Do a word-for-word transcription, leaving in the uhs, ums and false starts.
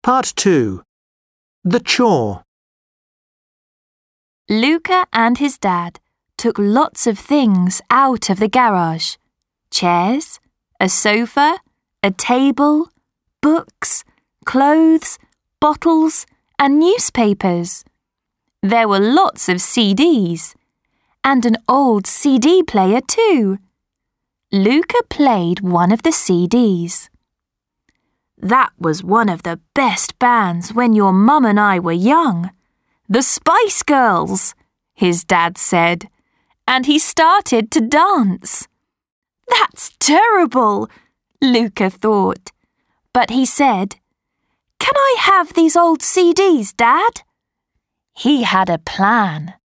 Part two. The Chore. Luca and his dad took lots of things out of the garage. Chairs, a sofa, a table, books, clothes, bottles, and newspapers. There were lots of C Ds, and an old C D player too. Luca played one of the C Ds. That was one of the best bands when your mum and I were young. The Spice Girls, his dad said, and he started to dance. That's terrible, Luca thought, but he said, "Can I have these old C Ds, Dad?" He had a plan.